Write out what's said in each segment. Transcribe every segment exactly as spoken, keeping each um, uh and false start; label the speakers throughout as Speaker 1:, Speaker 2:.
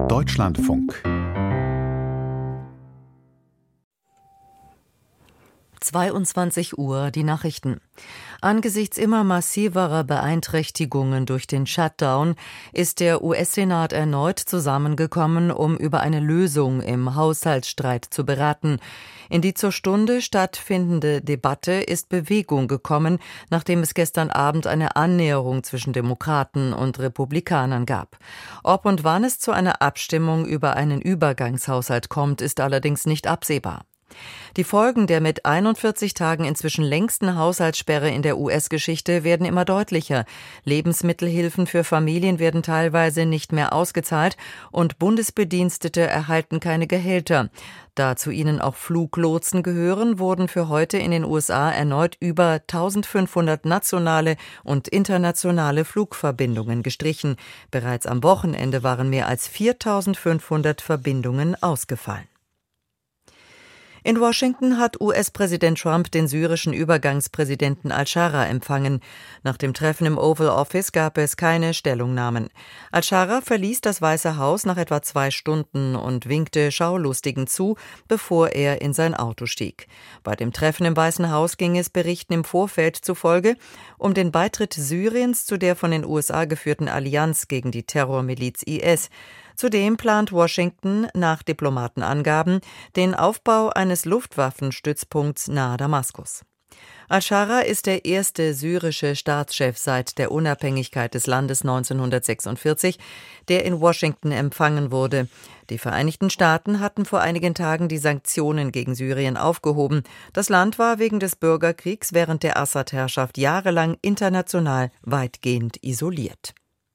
Speaker 1: Deutschlandfunk.
Speaker 2: zweiundzwanzig Uhr, die Nachrichten. Angesichts immer massiverer Beeinträchtigungen durch den Shutdown ist der U S-Senat erneut zusammengekommen, um über eine Lösung im Haushaltsstreit zu beraten. In die zur Stunde stattfindende Debatte ist Bewegung gekommen, nachdem es gestern Abend eine Annäherung zwischen Demokraten und Republikanern gab. Ob und wann es zu einer Abstimmung über einen Übergangshaushalt kommt, ist allerdings nicht absehbar. Die Folgen der mit einundvierzig Tagen inzwischen längsten Haushaltssperre in der U S-Geschichte werden immer deutlicher. Lebensmittelhilfen für Familien werden teilweise nicht mehr ausgezahlt und Bundesbedienstete erhalten keine Gehälter. Da zu ihnen auch Fluglotsen gehören, wurden für heute in den U S A erneut über eintausendfünfhundert nationale und internationale Flugverbindungen gestrichen. Bereits am Wochenende waren mehr als viertausendfünfhundert Verbindungen ausgefallen. In Washington hat U S-Präsident Trump den syrischen Übergangspräsidenten al-Shara empfangen. Nach dem Treffen im Oval Office gab es keine Stellungnahmen. Al-Shara verließ das Weiße Haus nach etwa zwei Stunden und winkte Schaulustigen zu, bevor er in sein Auto stieg. Bei dem Treffen im Weißen Haus ging es Berichten im Vorfeld zufolge um den Beitritt Syriens zu der von den U S A geführten Allianz gegen die Terrormiliz I S. Zudem plant Washington nach Diplomatenangaben den Aufbau eines Luftwaffenstützpunkts nahe Damaskus. Al-Shara ist der erste syrische Staatschef seit der Unabhängigkeit des Landes neunzehnhundertsechsundvierzig, der in Washington empfangen wurde. Die Vereinigten Staaten hatten vor einigen Tagen die Sanktionen gegen Syrien aufgehoben. Das Land war wegen des Bürgerkriegs während der Assad-Herrschaft jahrelang international weitgehend isoliert.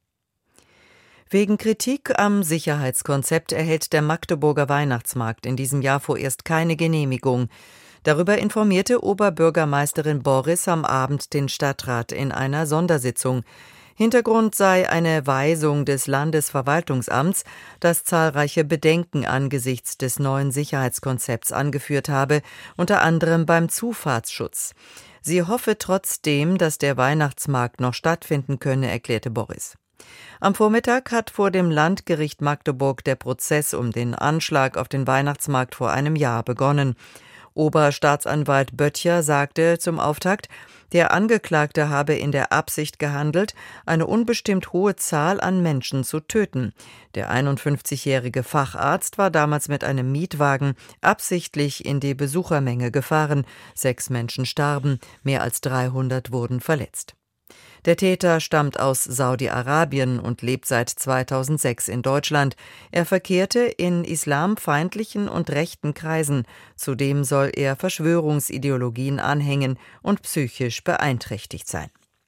Speaker 2: Wegen Kritik am Sicherheitskonzept erhält der Magdeburger Weihnachtsmarkt in diesem Jahr vorerst keine Genehmigung. Darüber informierte Oberbürgermeisterin Borris am Abend den Stadtrat in einer Sondersitzung. Hintergrund sei eine Weisung des Landesverwaltungsamts, das zahlreiche Bedenken angesichts des neuen Sicherheitskonzepts angeführt habe, unter anderem beim Zufahrtsschutz. Sie hoffe trotzdem, dass der Weihnachtsmarkt noch stattfinden könne, erklärte Borris. Am Vormittag hat vor dem Landgericht Magdeburg der Prozess um den Anschlag auf den Weihnachtsmarkt vor einem Jahr begonnen. Oberstaatsanwalt Böttcher sagte zum Auftakt, der Angeklagte habe in der Absicht gehandelt, eine unbestimmt hohe Zahl an Menschen zu töten. Der einundfünfzigjährige Facharzt war damals mit einem Mietwagen absichtlich in die Besuchermenge gefahren. Sechs Menschen starben, mehr als dreihundert wurden verletzt. Der Täter stammt aus Saudi-Arabien und lebt seit zweitausendsechs in Deutschland. Er verkehrte in islamfeindlichen und rechten Kreisen. Zudem soll er Verschwörungsideologien anhängen und psychisch beeinträchtigt sein.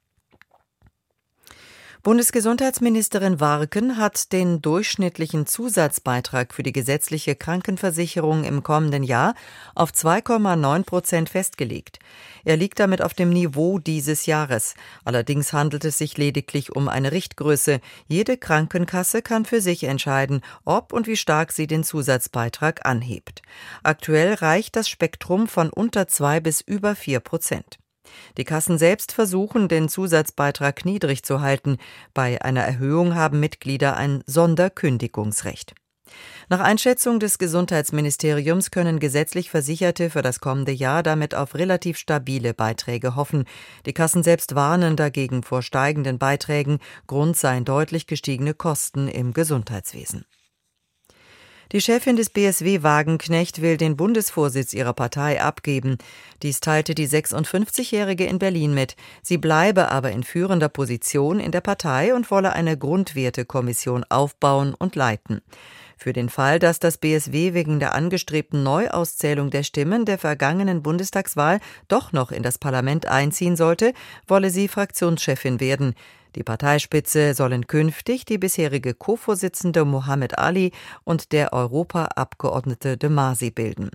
Speaker 2: Bundesgesundheitsministerin Warken hat den durchschnittlichen Zusatzbeitrag für die gesetzliche Krankenversicherung im kommenden Jahr auf zwei Komma neun Prozent festgelegt. Er liegt damit auf dem Niveau dieses Jahres. Allerdings handelt es sich lediglich um eine Richtgröße. Jede Krankenkasse kann für sich entscheiden, ob und wie stark sie den Zusatzbeitrag anhebt. Aktuell reicht das Spektrum von unter zwei bis über vier Prozent. Die Kassen selbst versuchen, den Zusatzbeitrag niedrig zu halten. Bei einer Erhöhung haben Mitglieder ein Sonderkündigungsrecht. Nach Einschätzung des Gesundheitsministeriums können gesetzlich Versicherte für das kommende Jahr damit auf relativ stabile Beiträge hoffen. Die Kassen selbst warnen dagegen vor steigenden Beiträgen. Grund seien deutlich gestiegene Kosten im Gesundheitswesen. Die Chefin des B S W Wagenknecht will den Bundesvorsitz ihrer Partei abgeben. Dies teilte die sechsundfünfzigjährige in Berlin mit. Sie bleibe aber in führender Position in der Partei und wolle eine Grundwertekommission aufbauen und leiten. Für den Fall, dass das B S W wegen der angestrebten Neuauszählung der Stimmen der vergangenen Bundestagswahl doch noch in das Parlament einziehen sollte, wolle sie Fraktionschefin werden. Die Parteispitze sollen künftig die bisherige Co-Vorsitzende Mohammed Ali und der Europaabgeordnete de Masi bilden.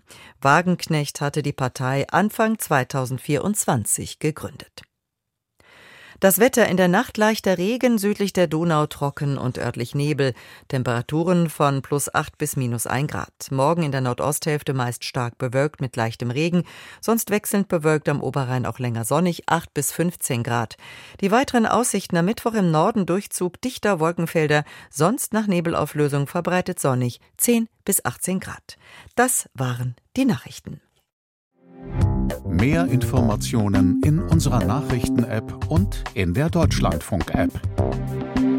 Speaker 2: Wagenknecht hatte die Partei Anfang zweitausendvierundzwanzig gegründet. Das Wetter: in der Nacht leichter Regen, südlich der Donau trocken und örtlich Nebel. Temperaturen von plus acht bis minus ein Grad. Morgen in der Nordosthälfte meist stark bewölkt mit leichtem Regen, sonst wechselnd bewölkt, am Oberrhein auch länger sonnig, acht bis fünfzehn Grad. Die weiteren Aussichten: am Mittwoch im Norden Durchzug dichter Wolkenfelder, sonst nach Nebelauflösung verbreitet sonnig, zehn bis achtzehn Grad. Das waren die Nachrichten.
Speaker 1: Mehr Informationen in unserer Nachrichten-App und in der Deutschlandfunk-App.